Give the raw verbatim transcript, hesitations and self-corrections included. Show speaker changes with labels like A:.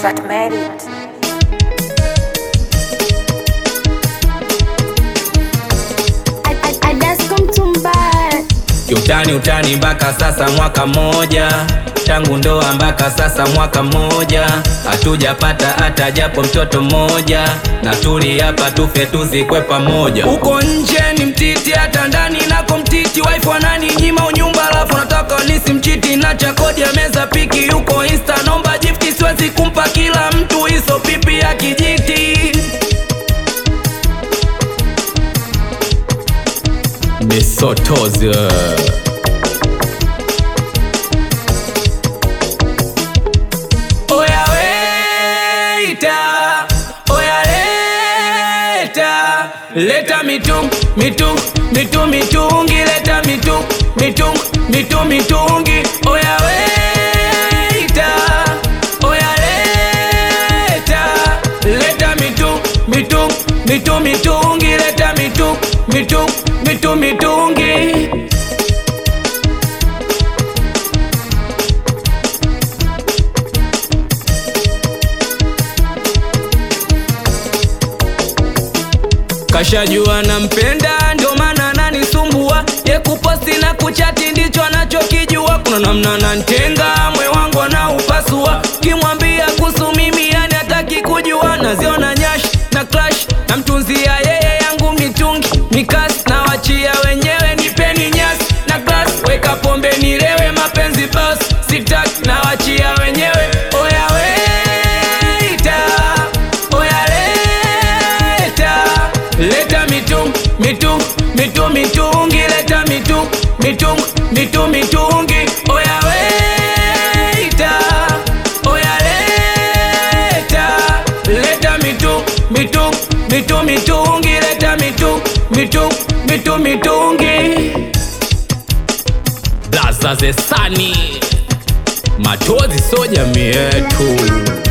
A: that made it.
B: Utani utani mpaka sasa mwaka mmoja, tangu ndoa mpaka sasa mwaka mmoja, hatujapata hata japo mtoto mmoja, na tuli hapa tufe tuzikwe pamoja. Uko nje ni mtiti, hata ndani nako mtiti. Wife wanani nyima unyumba, alafu nataka nisimchiti. Na chakodi ya meza piki, yuko insta nomba gifti, siwezi kumpa kila mtu hizo pipi ya kijiti. Misotozi Oya weita, oya leta, leta mitung, mitung, mitung, mitungi. Leta mitung, mitung, mitung, mitungi. Oya weita, oya leta, leta mitung, mitung, mitung, mitungi. Leta mitung, mitung, mitung, mitungi. Kashajua nampenda, ndo maana ananisumbua. Ye kuposti na kuchati ndicho anachokijua. Kuna namna nantenga, mwe wangu anaupasua. Kimwambia kuhusu mimi yani hataki kujua. Naziona nyash na clash, na mtunzia yeye yangu mitungi mikasi. Na wachia wenyewe nipeni nyasi na glass. Weka pombe nilewe mapenzi bas, sitaki na wachia wenyewe. Oya weita, oya leta, leta mitung, mitung, mitung, mitungi. Leta mitung, mitung, mitung, mitungi. Oya weita, oya leta, leta mitung, mitung, mitung, mitungi. Leta mitung, mitung, mitung, mitungi. Blaza Zesani, Machozi so jamii yetu.